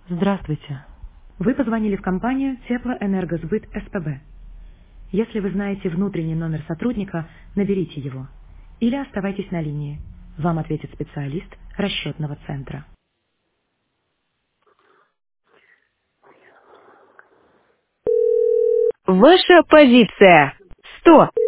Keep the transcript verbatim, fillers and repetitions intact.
Здравствуйте. Вы позвонили в компанию Теплоэнергосбыт СПБ. Если вы знаете внутренний номер сотрудника, наберите его. Или оставайтесь на линии. Вам ответит специалист расчетного центра. Ваша позиция. сто.